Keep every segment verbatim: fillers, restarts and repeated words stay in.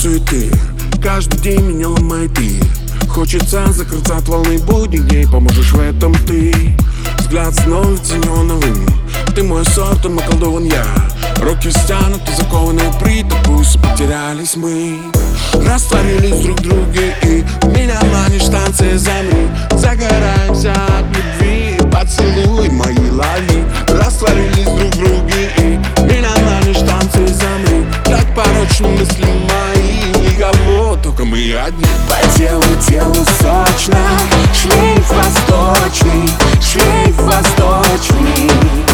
суеты, каждый день меня ломает и хочется закрыться от волны будних дней. Поможешь в этом ты. Взгляд становится неоновым. Ты мой сорт, он околдован я. Руки стянуты, закованы в притопус. Потерялись мы, растворились друг в друге. И меня манишь танцы замри. Загораемся от любви. Поцелуй мои лови. Растворились друг в друге. И меня манишь танцы замри. Как порочны мысли мои. Никого, только мы одни. По телу, телу сочно. Шлейф восточный, шлейф восточный.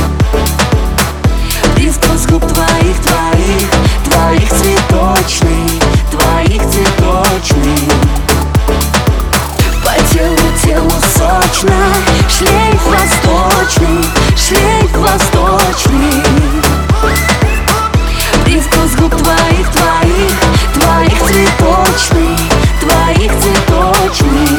Привкус губ твоих, твоих, твоих цветочный, твоих цветочный. По телу, телу сочно. Шлейф восточный, шлейф восточный. Привкус губ твоих, твоих, твоих цветочный, твоих цветочный.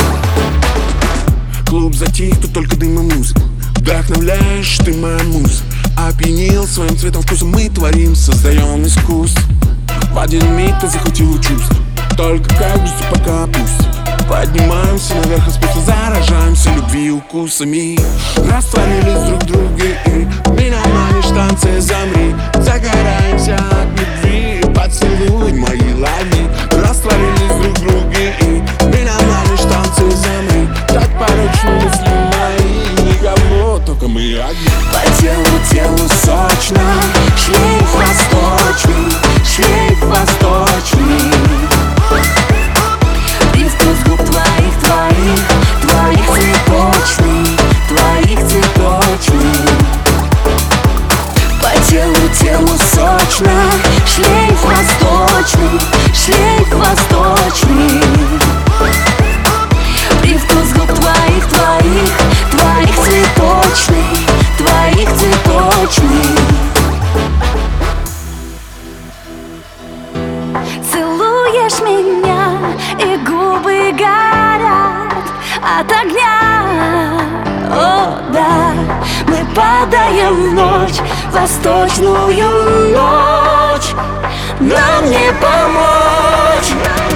Клуб затих, тут только дым и музыка. Вдохновляешь ты моя муза. Опьянил своим цветом, вкусом мы творим, создаем искусство. В один миг ты захватила чувство. Только кажется, пока пусть. Поднимаемся наверх, и спустя заражаемся любви укусами. Растворились друг в друге и меня манишь танцы замри. Загораемся от любви. Поцелуй мои лови. Растворились друг в друге и меня манишь танцы замри. Так порочны мысли мои. Никого, только мы одни. По телу, телу сочно. Шлейф восточный, шлейф восточный. Привкус губ твоих, твоих, твоих цветочный, твоих цветочный. По телу, телу сочно. Шлейф восточный, шлейф восточный. Привкус губ твоих, твоих, твоих цветочный, твоих цветочный. Целуешь меня, и губы горят от огня. О, да, мы падаем в ночь, восточную ночь. Нам не помочь.